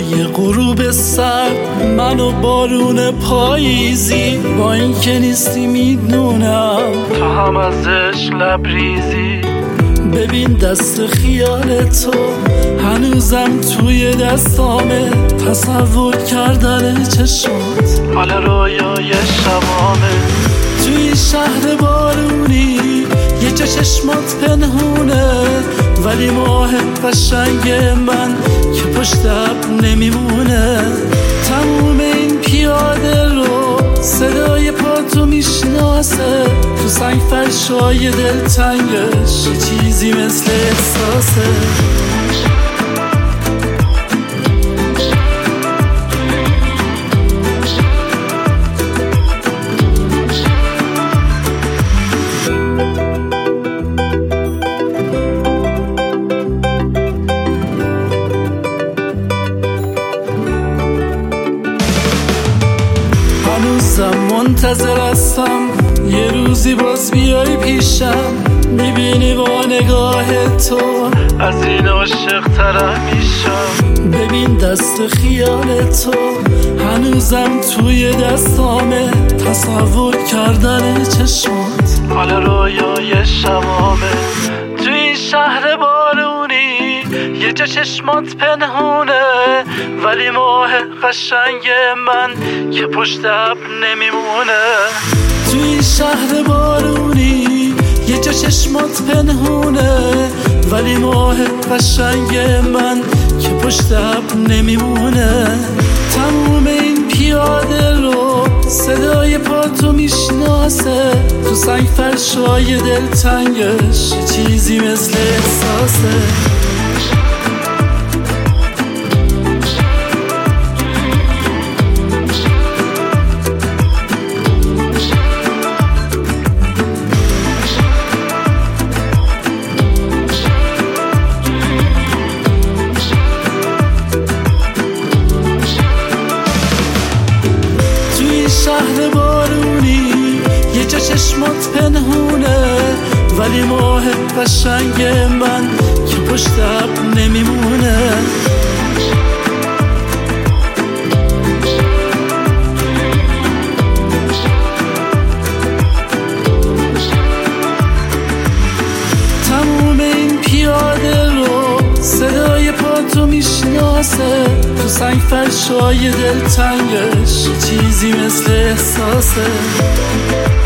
یه غروب سرد، من و بارون پاییزی، با این که نیستی میدونم تو هم ازش لبریزی. ببین دست خیال تو هنوزم توی دستامه، تصور کردن چشمات حال رویای شبامه. توی شهر بارونی یه جا چشمات پنهونه، ولی ماه قشنگ من که پشت ابر نمیمونه. تموم این پیاده رو صدای پاتو میشناسه، تو سنگ فرشای دلتنگش یه چیزی مثل احساسه. هنوزم منتظر هستم یه روزی باز بیای پیشم، میبینی با نگاه تو از این عاشق ترم میشم. ببین دست خیال تو هنوزم توی دستامه، تصور کردن چشمات حال رویای شبامه. توی این شهر بارونی یه جا چشمات پنهونه، ولی ماه قشنگ من که پشت ابر نمیمونه. توی این شهر بارونی یه جا چشمات پنهونه، ولی ماه قشنگ من که پشت ابر نمیمونه. تموم این پیاده رو صدای پاتو میشناسه، تو سنگ فرشای دلتنگش یه چیزی مثل احساسه. شهر بارونی یه جا چشمات پنهونه، ولی ماه قشنگ من که پشت ابر نمیمونه. تموم این پیاده رو صدای پاتو میشناسه، تو سنگ فرشای دلتنگش چیزی مثل احساسه.